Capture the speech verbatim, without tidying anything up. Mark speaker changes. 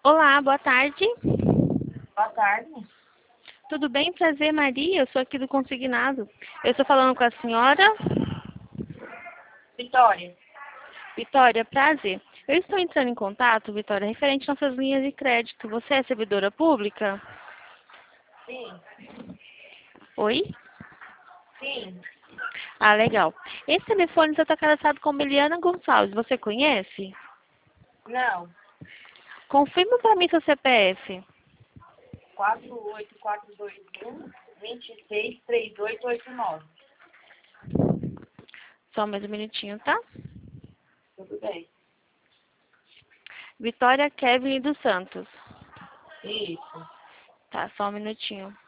Speaker 1: Olá, boa tarde.
Speaker 2: Boa tarde.
Speaker 1: Tudo bem? Prazer, Maria. Eu sou aqui do Consignado. Eu estou falando com a senhora
Speaker 2: Vitória.
Speaker 1: Vitória, prazer. Eu estou entrando em contato, Vitória, referente às nossas linhas de crédito. Você é servidora pública?
Speaker 2: Sim.
Speaker 1: Oi?
Speaker 2: Sim.
Speaker 1: Ah, legal. Esse telefone está cadastrado com Eliana Gonçalves. Você conhece?
Speaker 2: Não.
Speaker 1: Confirma para mim seu C P F.
Speaker 2: quatro oito quatro dois um, dois seis três oito oito nove.
Speaker 1: Só mais um minutinho, tá?
Speaker 2: Tudo bem.
Speaker 1: Vitória Kevin dos Santos.
Speaker 2: Isso.
Speaker 1: Tá, só um minutinho.